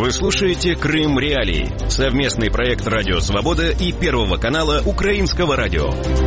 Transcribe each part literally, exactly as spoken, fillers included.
Вы слушаете «Крым Реалии» — совместный проект «Радио Свобода» и Первого канала Украинского радио.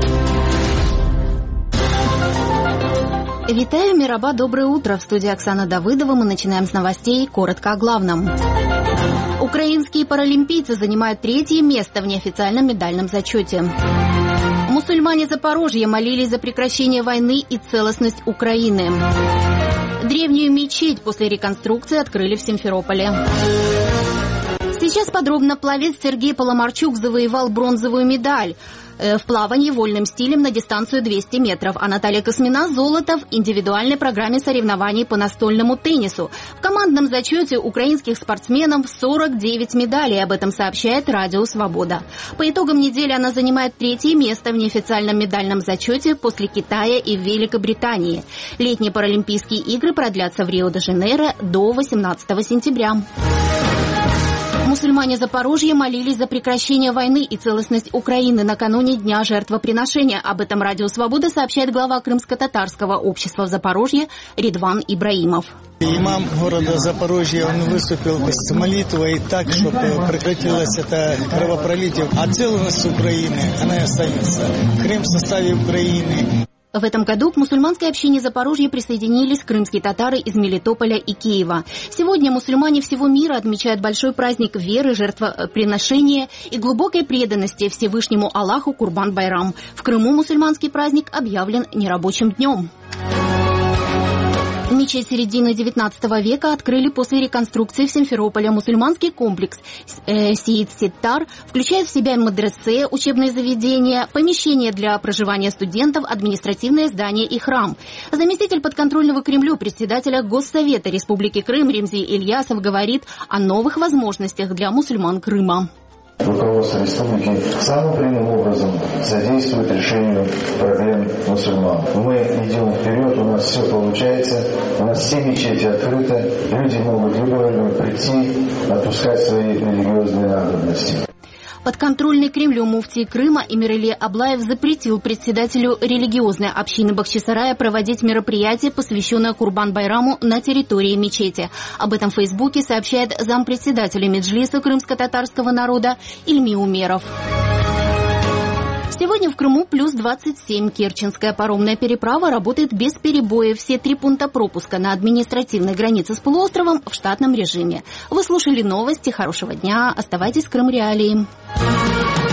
Витаю, Мираба, доброе утро. В студии Оксана Давыдова. Мы начинаем с новостей. Коротко о главном. Украинские паралимпийцы занимают третье место в неофициальном медальном зачете. Мусульмане Запорожья молились за прекращение войны и целостность Украины. Древнюю мечеть после реконструкции открыли в Симферополе. Сейчас подробно. Пловец Сергей Поломарчук завоевал бронзовую медаль в плавании вольным стилем на дистанцию двести метров, а Наталья Космина – золото в индивидуальной программе соревнований по настольному теннису. В командном зачете украинских спортсменов сорок девять медалей, об этом сообщает Радио Свобода. По итогам недели она занимает третье место в неофициальном медальном зачете после Китая и Великобритании. Летние Паралимпийские игры продлятся в Рио-де-Жанейро до восемнадцатого сентября. Мусульмане Запорожья молились за прекращение войны и целостность Украины накануне Дня жертвоприношения. Об этом Радио Свобода сообщает глава Крымско-татарского общества в Запорожье Ридван Ибраимов. Имам города Запорожья, он выступил с молитвой так, чтобы прекратилось это кровопролитие. А целостность Украины, она и останется. Крым в составе Украины. В этом году к мусульманской общине Запорожья присоединились крымские татары из Мелитополя и Киева. Сегодня мусульмане всего мира отмечают большой праздник веры, жертвоприношения и глубокой преданности Всевышнему Аллаху Курбан-Байрам. В Крыму мусульманский праздник объявлен нерабочим днем. Мечеть середины девятнадцатого века открыли после реконструкции в Симферополе. Мусульманский комплекс э, Сиид-Ситтар включает в себя мадресе, учебные заведения, помещения для проживания студентов, административное здание и храм. Заместитель подконтрольного Кремлю председателя Госсовета Республики Крым Ремзи Ильясов говорит о новых возможностях для мусульман Крыма. Руководство республики самым прямым образом содействует решению проблем мусульман. Мы идем вперед, у нас все получается, у нас все мечети открыты, люди могут любого прийти, отпускать свои религиозные надобности. Подконтрольный Кремлю муфтий Крыма Эмирали Аблаев запретил председателю религиозной общины Бахчисарая проводить мероприятие, посвященное Курбан-Байраму, на территории мечети. Об этом в Фейсбуке сообщает зампредседателя Меджлиса крымско-татарского народа Ильми Умеров. Сегодня в Крыму плюс двадцать семь. Керченская паромная переправа работает без перебоев. Все три пункта пропуска на административной границе с полуостровом в штатном режиме. Вы слушали новости. Хорошего дня. Оставайтесь в Крым Реалии.